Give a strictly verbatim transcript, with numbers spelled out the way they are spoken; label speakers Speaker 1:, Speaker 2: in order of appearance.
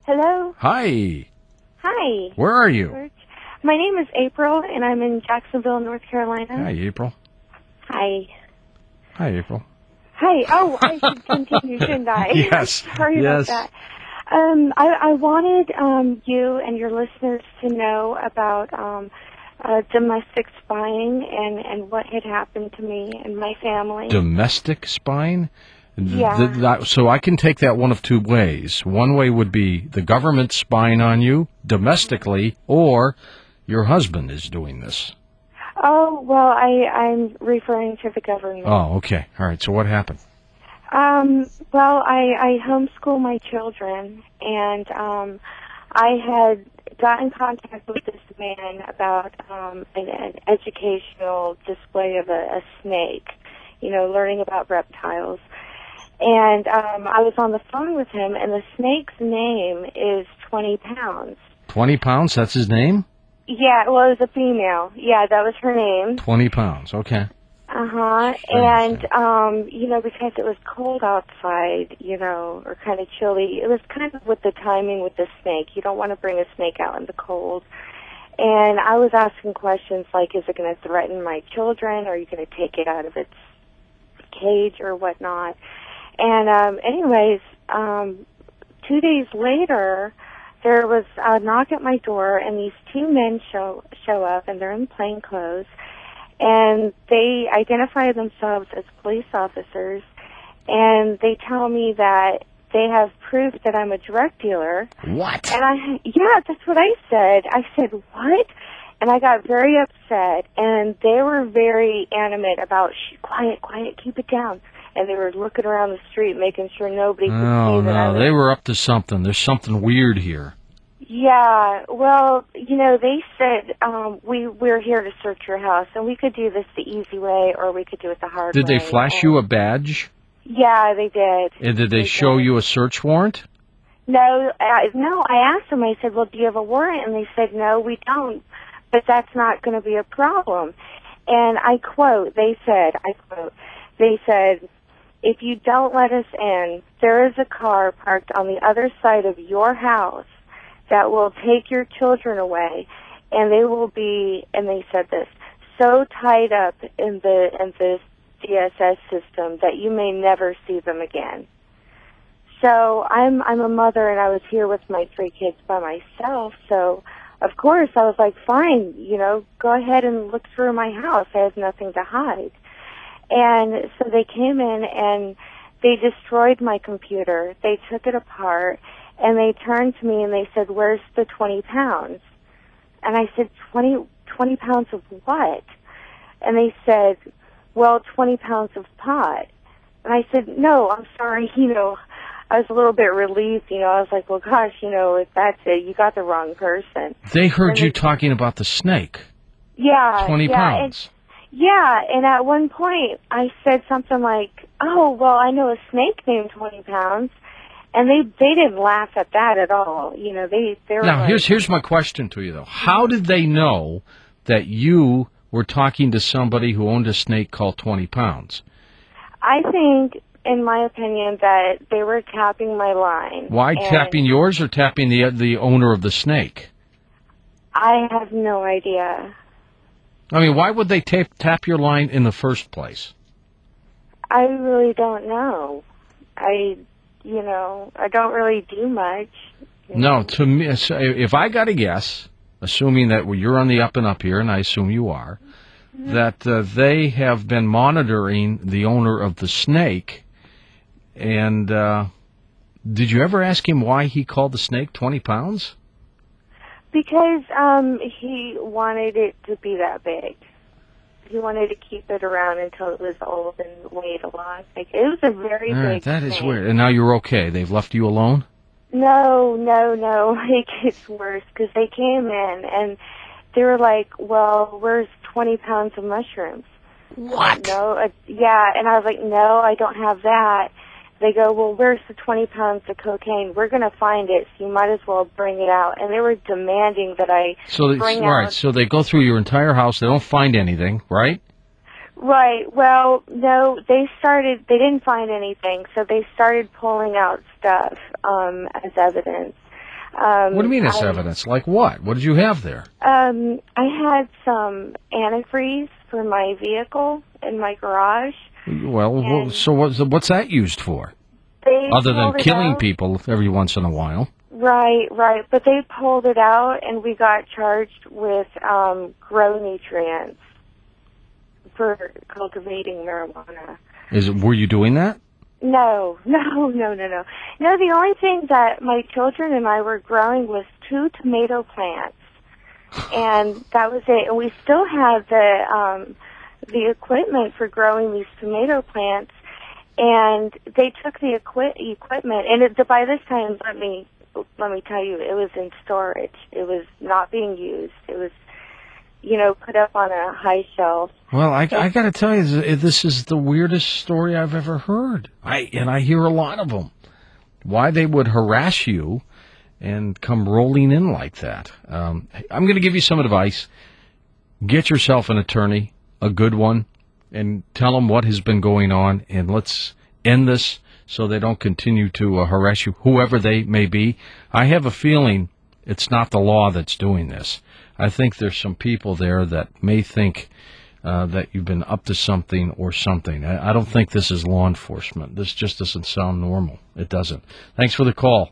Speaker 1: Hello.
Speaker 2: Hi.
Speaker 1: Hi.
Speaker 2: Where are you?
Speaker 1: George. My name is April, and I'm in Jacksonville, North Carolina.
Speaker 2: Hi, April.
Speaker 1: Hi.
Speaker 2: Hi, April.
Speaker 1: Hi. Oh, I should continue, shouldn't I?
Speaker 2: Yes.
Speaker 1: Sorry
Speaker 2: yes.
Speaker 1: about that. Um, I, I wanted um, you and your listeners to know about um, uh, domestic spying and, and what had happened to me and my family.
Speaker 2: Domestic spying?
Speaker 1: Yeah.
Speaker 2: Th- that, so I can take that one of two ways. One way would be the government spying on you domestically, or your husband is doing this.
Speaker 1: Oh, well, I, I'm referring to the government.
Speaker 2: Oh, okay. All right. So what happened?
Speaker 1: Um, well, I, I homeschool my children, and um, I had got in contact with this man about um, an, an educational display of a, a snake, you know, learning about reptiles. And um, I was on the phone with him, and the snake's name is twenty pounds.
Speaker 2: twenty pounds? That's his name?
Speaker 1: Yeah, well, it was a female. Yeah, that was her name.
Speaker 2: twenty pounds. Okay.
Speaker 1: Uh-huh. And, um, you know, because it was cold outside, you know, or kind of chilly, it was kind of with the timing with the snake. You don't want to bring a snake out in the cold. And I was asking questions like, is it going to threaten my children? Or are you going to take it out of its cage or whatnot? And, um, anyways, um, two days later, there was a knock at my door, and these two men show, show up, and they're in plain clothes. And they identify themselves as police officers, and they tell me that they have proof that I'm a drug dealer.
Speaker 2: What?
Speaker 1: And I, yeah, that's what I said. I said, what? And I got very upset, and they were very animate about, shh, quiet, quiet, keep it down. And they were looking around the street, making sure nobody could
Speaker 2: Oh,
Speaker 1: see that
Speaker 2: no,
Speaker 1: I was...
Speaker 2: they were up to something. There's something weird here.
Speaker 1: Yeah, well, you know, they said, um, we, we're here to search your house, and we could do this the easy way, or we could do it the hard
Speaker 2: Did
Speaker 1: way.
Speaker 2: they flash
Speaker 1: and
Speaker 2: you a badge?
Speaker 1: Yeah, they did.
Speaker 2: And did they,
Speaker 1: They
Speaker 2: show
Speaker 1: did.
Speaker 2: you a search warrant?
Speaker 1: No, I, no, I asked them, I said, well, do you have a warrant? And they said, no, we don't, but that's not going to be a problem. And I quote, they said, I quote, they said, if you don't let us in, there is a car parked on the other side of your house that will take your children away, and they will be, and they said this, so tied up in the in this D S S system that you may never see them again. So I'm I'm a mother, and I was here with my three kids by myself. So of course I was like, fine, you know, go ahead and look through my house. I have nothing to hide. And so they came in and they destroyed my computer. They took it apart. And they turned to me and they said, where's the twenty pounds? And I said, twenty, twenty pounds of what? And they said, well, twenty pounds of pot. And I said, no, I'm sorry, you know, I was a little bit relieved, you know, I was like, well, gosh, you know, if that's it, you got the wrong person.
Speaker 2: They heard
Speaker 1: and
Speaker 2: you
Speaker 1: they,
Speaker 2: talking about the snake.
Speaker 1: Yeah.
Speaker 2: twenty
Speaker 1: yeah,
Speaker 2: pounds.
Speaker 1: And, yeah, and at one point I said something like, oh, well, I know a snake named twenty pounds. And they they didn't laugh at that at all. You know, they, they were
Speaker 2: Now,
Speaker 1: like,
Speaker 2: here's here's my question to you, though. How did they know that you were talking to somebody who owned a snake called twenty pounds?
Speaker 1: I think, in my opinion, that they were tapping my line.
Speaker 2: Why tapping yours or tapping the the owner of the snake?
Speaker 1: I have no idea.
Speaker 2: I mean, why would they tap tap your line in the first place?
Speaker 1: I really don't know. I... You know, I don't really do much.
Speaker 2: No, to me, if I got to guess, assuming that you're on the up and up here, and I assume you are, mm-hmm. that uh, they have been monitoring the owner of the snake. And uh, did you ever ask him why he called the snake twenty pounds?
Speaker 1: Because um, he wanted it to be that big. He wanted to keep it around until it was old and weighed a lot. Like, it was a very
Speaker 2: All right,
Speaker 1: big
Speaker 2: that is
Speaker 1: snake.
Speaker 2: weird. And now you're okay. They've left you alone?
Speaker 1: No, no, no. It gets worse because they came in and they were like, well, where's twenty pounds of mushrooms?
Speaker 2: What?
Speaker 1: No, uh, yeah. And I was like, no, I don't have that. They go, well, where's the twenty pounds of cocaine? We're going to find it, so you might as well bring it out. And they were demanding that I
Speaker 2: so they,
Speaker 1: bring
Speaker 2: right,
Speaker 1: out...
Speaker 2: So they go through your entire house. They don't find anything, right?
Speaker 1: Right. Well, no, they started, they didn't find anything, so they started pulling out stuff um, as evidence. Um,
Speaker 2: What do you mean it's
Speaker 1: I,
Speaker 2: evidence? Like what? What did you have there?
Speaker 1: Um, I had some antifreeze for my vehicle in my garage.
Speaker 2: Well, wh-
Speaker 1: And
Speaker 2: so what's, what's that used for?
Speaker 1: They
Speaker 2: Other than
Speaker 1: pulled it
Speaker 2: killing
Speaker 1: out.
Speaker 2: people every once in a while.
Speaker 1: Right, right. But they pulled it out, and we got charged with um, grow nutrients for cultivating marijuana.
Speaker 2: Is it, were you doing that?
Speaker 1: No, no, no, no, no. No, the only thing that my children and I were growing was two tomato plants. And that was it. And we still had the um, the equipment for growing these tomato plants. And they took the equi- equipment, and it, by this time, let me let me tell you, it was in storage. It was not being used. It was, you know, put up on a high shelf.
Speaker 2: Well, I, I got to tell you, this is the weirdest story I've ever heard. I and I hear a lot of them. Why they would harass you and come rolling in like that. Um, I'm going to give you some advice. Get yourself an attorney, a good one, and tell them what has been going on, and let's end this so they don't continue to uh, harass you, whoever they may be. I have a feeling it's not the law that's doing this. I think there's some people there that may think uh, that you've been up to something or something. I, I don't think this is law enforcement. This just doesn't sound normal. It doesn't. Thanks for the call.